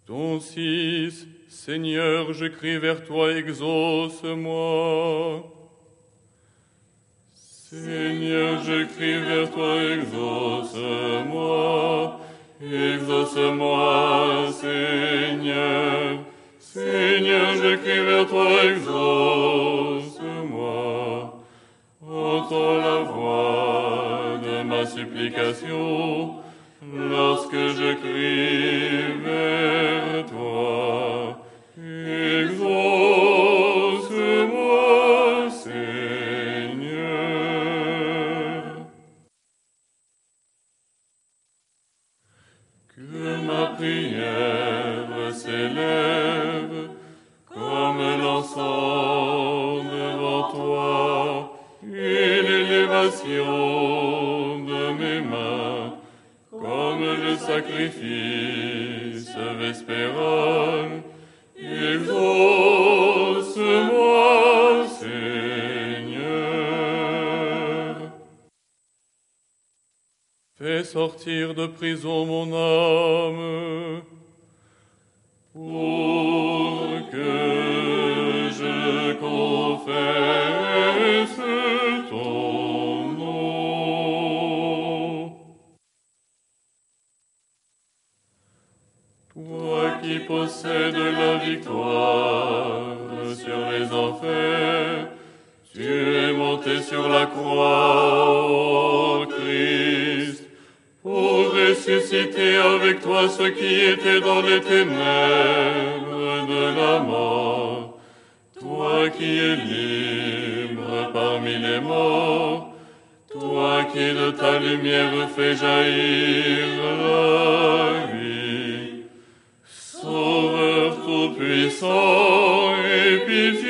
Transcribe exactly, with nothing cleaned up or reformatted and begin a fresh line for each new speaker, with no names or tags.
Ton Fils, Seigneur, je crie vers toi, exauce-moi. Seigneur, je crie vers toi, exauce-moi. Exauce-moi, Seigneur. Seigneur, je crie vers toi, exauce-moi. Entends la voix de ma supplication lorsque je crie vers toi. Exauce-moi, Seigneur. Que ma prière s'élève comme l'encens devant toi, et l'élévation de mes mains comme le sacrifice vespéral. Exauce-moi, Seigneur. Fais sortir de prison mon âme, pour que je confesse ton nom. Toi qui possèdes la victoire sur les enfers, tu es monté sur la croix, ô Christ, pour ressusciter avec toi ceux qui étaient dans les ténèbres de la mort. Toi qui es libre parmi les morts, toi qui de ta lumière fais jaillir la vie. Sauveur tout-puissant et pitié